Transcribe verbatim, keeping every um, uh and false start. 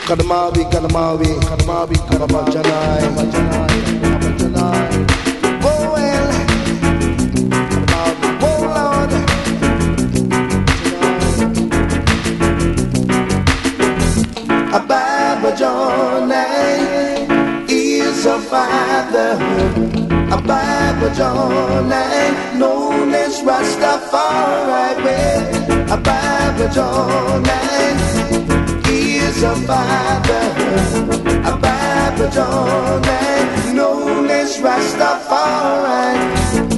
Kadamawi, Kadamawi, Kadamawi, Kadabajanai, Bajanai, Bajanai. Oh well, Kadamawi, oh Lord. Ababa Johnny is a father. Ababa Johnny, known as Rastafari. Ababa Johnny is a father. Ababa Johnny, known as Rastafari.